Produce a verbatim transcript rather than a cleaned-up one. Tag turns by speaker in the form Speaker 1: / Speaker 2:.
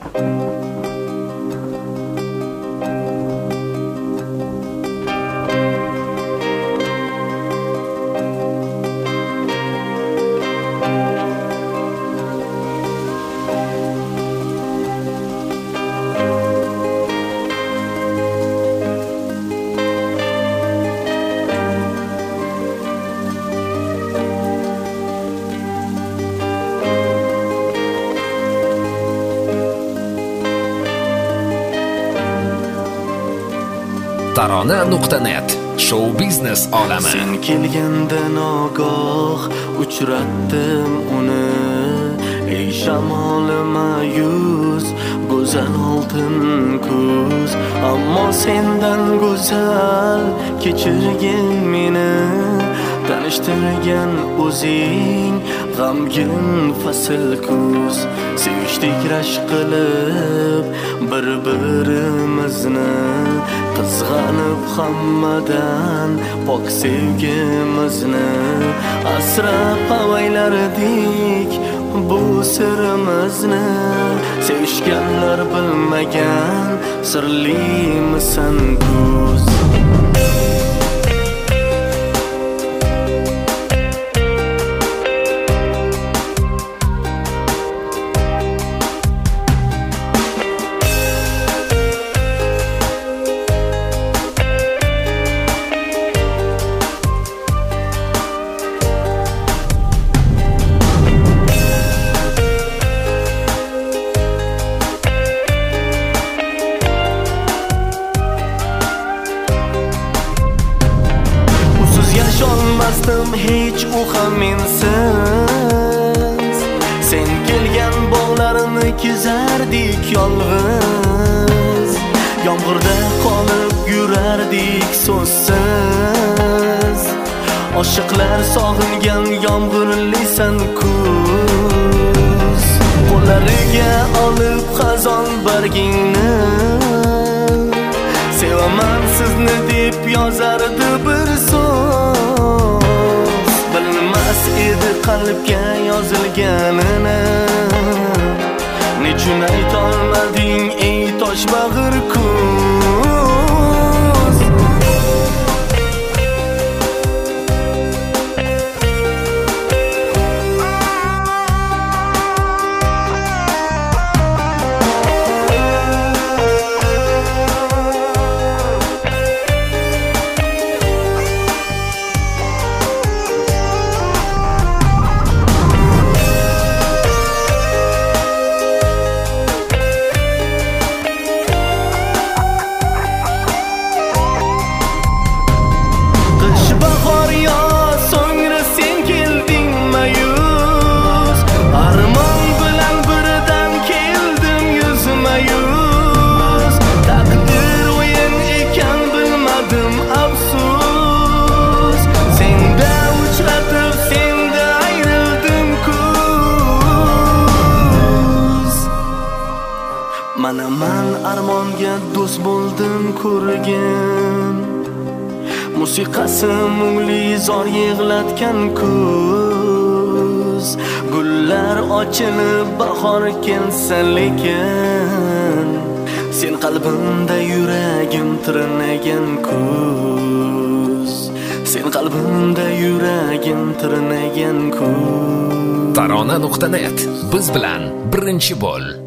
Speaker 1: tarona nuqta net show biznes olami.
Speaker 2: Sen kelganda nogoh uchratdim uni, ey shamol mayus go'zal oltin ko'z. Ammo sendan go'zal kechirgin meni, tanishtirgan o'zing g'amgin fasl kuz. Sevishdik rashk qilib bir-birimizni, qizg'anib hammadan pok sevgimizni. Asrab avaylardik bu sirimizni, sevishganlar bilmagan sirli misan kuz. Olmasdim hech u ham mensiz, sen kelgan bog'larni kezardik yolg'iz, yomg'irda qolib yurardik so'zsiz. Oshiqlar sog'ingan yomg'irlisan kuz, qo'llariga olib xazon bargingni, sevaman sizni deb yozardi bir so'z. Bilmas edi qalbga yozilganini, nechun aytolmading ey tosh bag'ir kuz. Mana man armonga do'st bo'ldim ko'rgin, musiqasi mungli zor yig'latgan kuz. Gullar ochilib bahor kelsa lekin, sen qalbimda yuragim tirnagan kuz. Sen qalbimda yuragim tirnagan kuz.
Speaker 1: tarona nuqta net biz bilan birinchi bo'l.